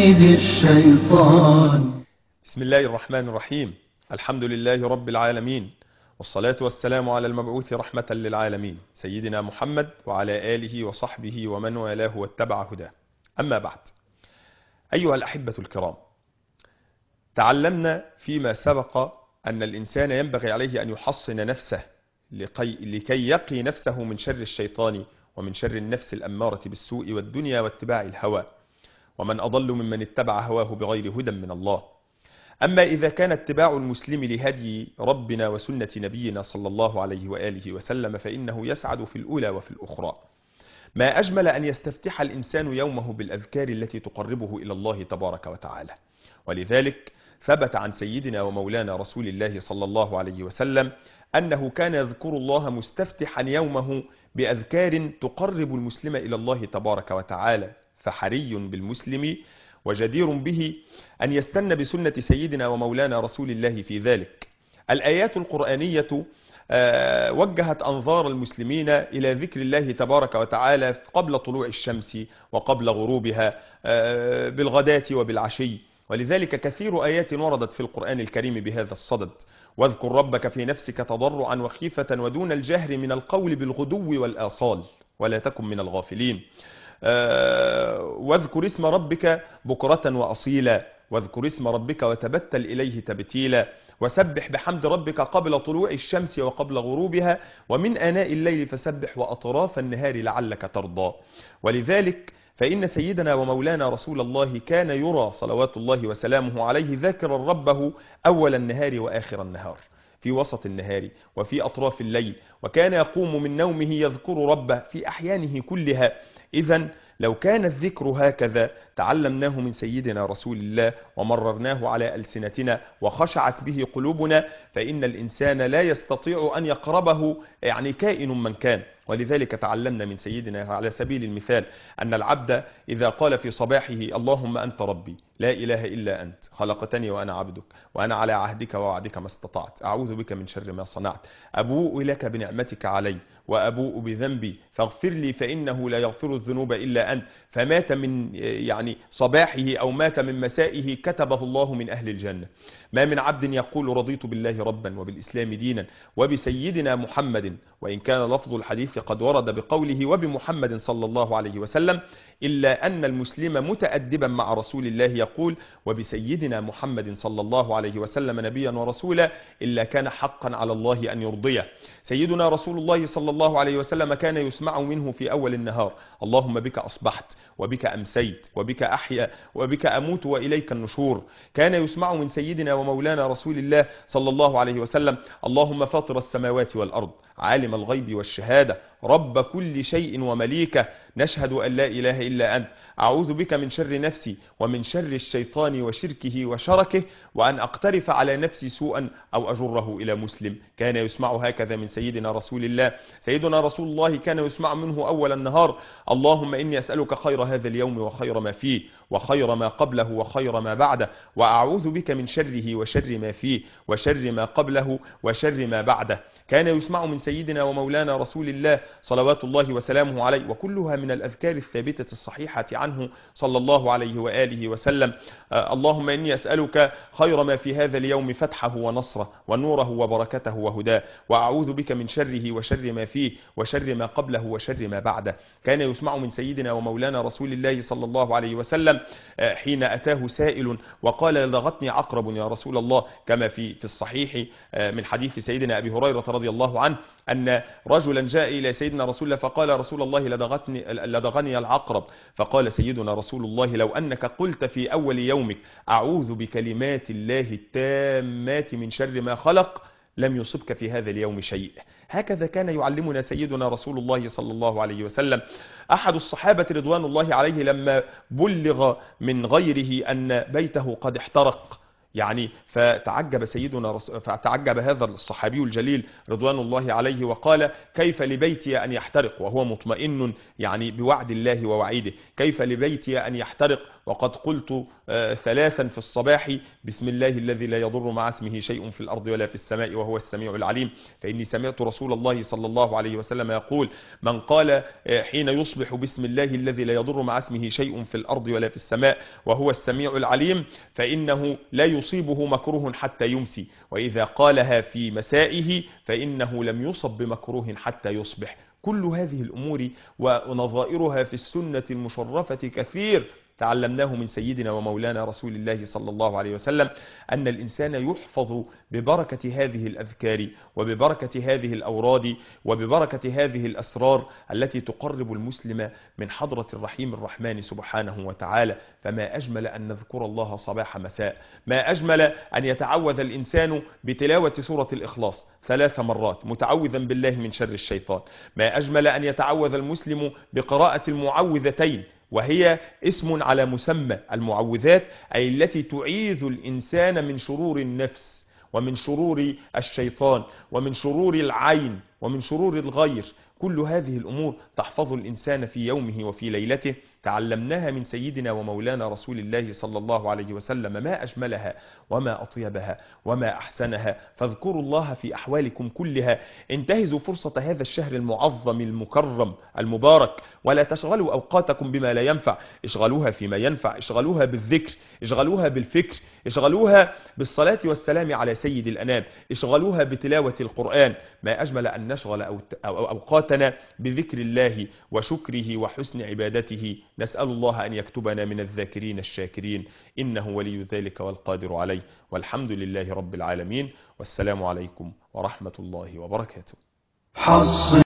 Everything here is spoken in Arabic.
كيد الشيطان. بسم الله الرحمن الرحيم. الحمد لله رب العالمين، والصلاة والسلام على المبعوث رحمة للعالمين سيدنا محمد وعلى آله وصحبه ومن والاه واتبع هداه. أما بعد، أيها الأحبة الكرام، تعلمنا فيما سبق أن الإنسان ينبغي عليه أن يحصن نفسه لكي يقي نفسه من شر الشيطان ومن شر النفس الأمارة بالسوء والدنيا واتباع الهوى، ومن أضل ممن اتبع هواه بغير هدى من الله. أما إذا كان اتباع المسلم لهدي ربنا وسنة نبينا صلى الله عليه وآله وسلم فإنه يسعد في الأولى وفي الأخرى. ما أجمل أن يستفتح الإنسان يومه بالأذكار التي تقربه إلى الله تبارك وتعالى. ولذلك ثبت عن سيدنا ومولانا رسول الله صلى الله عليه وسلم أنه كان يذكر الله مستفتحا يومه بأذكار تقرب المسلم إلى الله تبارك وتعالى، فحري بالمسلم وجدير به أن يستنى بسنة سيدنا ومولانا رسول الله في ذلك. الآيات القرآنية وجهت أنظار المسلمين إلى ذكر الله تبارك وتعالى قبل طلوع الشمس وقبل غروبها بالغداة وبالعشي، ولذلك كثير آيات وردت في القرآن الكريم بهذا الصدد. واذكر ربك في نفسك تضرعا وخيفة ودون الجهر من القول بالغدو والآصال ولا تكن من الغافلين. واذكر اسم ربك بكرة وأصيلا واذكر اسم ربك وتبتل إليه تبتيلا وسبح بحمد ربك قبل طلوع الشمس وقبل غروبها ومن آناء الليل فسبح وأطراف النهار لعلك ترضى. ولذلك فإن سيدنا ومولانا رسول الله كان يرى صلوات الله وسلامه عليه ذاكرا ربه أول النهار وآخر النهار، في وسط النهار وفي أطراف الليل، وكان يقوم من نومه يذكر ربه في أحيانه كلها. إذن لو كان الذكر هكذا تعلمناه من سيدنا رسول الله ومررناه على ألسنتنا وخشعت به قلوبنا، فإن الإنسان لا يستطيع أن يقربه كائن من كان. ولذلك تعلمنا من سيدنا على سبيل المثال أن العبد إذا قال في صباحه اللهم أنت ربي لا إله إلا أنت خلقتني وأنا عبدك وأنا على عهدك ووعدك ما استطعت أعوذ بك من شر ما صنعت أبوء لك بنعمتك علي وأبوء بذنبي فاغفر لي فإنه لا يغفر الذنوب إلا أنت، فمات من صباحه أو مات من مسائه كتبه الله من أهل الجنة. ما من عبد يقول رضيت بالله ربا وبالإسلام دينا وبسيدنا محمد، وإن كان لفظ الحديث قد ورد بقوله وبمحمد صلى الله عليه وسلم، إلا أن المسلم متأدبا مع رسول الله يقول وبسيدنا محمد صلى الله عليه وسلم نبيا ورسولا إلا كان حقا على الله أن يرضيه. سيدنا رسول الله صلى الله عليه وسلم كان يسمع منه في أول النهار اللهم بك أصبحت وبك أمسيت وبك أحيا وبك أموت وإليك النشور. كان يسمع من سيدنا ومولانا رسول الله صلى الله عليه وسلم اللهم فاطر السماوات والأرض عالم الغيب والشهادة رب كل شيء ومليكه نشهد أن لا إله إلا أنت أعوذ بك من شر نفسي ومن شر الشيطان وشركه وشركه وأن أقترف على نفسي سوءا أو أجره إلى مسلم. كان يسمع هكذا من سيدنا رسول الله. سيدنا رسول الله كان يسمع منه أول النهار اللهم إني أسألك خير هذا اليوم وخير ما فيه وخير ما قبله وخير ما بعده وأعوذ بك من شره وشر ما فيه وشر ما قبله وشر ما بعده. كان يسمع من سيدنا ومولانا رسول الله صلوات الله وسلامه عليه، وكلها من الأذكار الثابتة الصحيحة عنه صلى الله عليه وآله وسلم. اللهم إني أسألك خير ما في هذا اليوم فتحه ونصره ونوره وبركته وهداه وأعوذ بك من شره وشر ما فيه وشر ما قبله وشر ما بعده. كان يسمع من سيدنا ومولانا رسول الله صلى الله عليه وسلم حين أتاه سائل وقال لدغتني عقرب يا رسول الله، كما في الصحيح من حديث سيدنا أبي هريرة رضي الله عنه أن رجلا جاء إلى سيدنا رسول الله فقال رسول الله لدغني العقرب، فقال سيدنا رسول الله لو أنك قلت في أول يومك أعوذ بكلمات الله التامات من شر ما خلق لم يصبك في هذا اليوم شيء. هكذا كان يعلمنا سيدنا رسول الله صلى الله عليه وسلم. أحد الصحابة رضوان الله عليه لما بلغ من غيره أن بيته قد احترق فتعجب هذا الصحابي الجليل رضوان الله عليه وقال كيف لبيتي أن يحترق وهو مطمئن بوعد الله ووعيده، كيف لبيتي أن يحترق وقد قلت 3 في الصباح بسم الله الذي لا يضر مع اسمه شيء في الأرض ولا في السماء وهو السميع العليم، فإني سمعت رسول الله صلى الله عليه وسلم يقول: من قال حين يصبح بسم الله الذي لا يضر مع اسمه شيء في الأرض ولا في السماء وهو السميع العليم فإنه لا يصيبه مكروه حتى يمسي، وإذا قالها في مسائه فإنه لم يصب بمكروه حتى يصبح. كل هذه الأمور ونظائرها في السنة المشرفة كثير تعلمناه من سيدنا ومولانا رسول الله صلى الله عليه وسلم، أن الإنسان يحفظ ببركة هذه الأذكار وببركة هذه الأوراد وببركة هذه الأسرار التي تقرب المسلم من حضرة الرحيم الرحمن سبحانه وتعالى. فما أجمل أن نذكر الله صباح مساء، ما أجمل أن يتعوذ الإنسان بتلاوة سورة الإخلاص 3 مرات متعوذا بالله من شر الشيطان، ما أجمل أن يتعوذ المسلم بقراءة المعوذتين، وهي اسم على مسمى المعوذات، أي التي تعيذ الإنسان من شرور النفس ومن شرور الشيطان ومن شرور العين ومن شرور الغير. كل هذه الأمور تحفظ الإنسان في يومه وفي ليلته، تعلمناها من سيدنا ومولانا رسول الله صلى الله عليه وسلم. ما أجملها وما أطيبها وما أحسنها. فاذكروا الله في أحوالكم كلها، انتهزوا فرصة هذا الشهر المعظم المكرم المبارك، ولا تشغلوا أوقاتكم بما لا ينفع، اشغلوها فيما ينفع، اشغلوها بالذكر، اشغلوها بالفكر، اشغلوها بالصلاة والسلام على سيد الأنام، اشغلوها بتلاوة القرآن. ما أجمل أن نشغل أوقاتنا بذكر الله وشكره وحسن عبادته. نسأل الله أن يكتبنا من الذاكرين الشاكرين، إنه ولي ذلك والقادر عليه، والحمد لله رب العالمين، والسلام عليكم ورحمة الله وبركاته.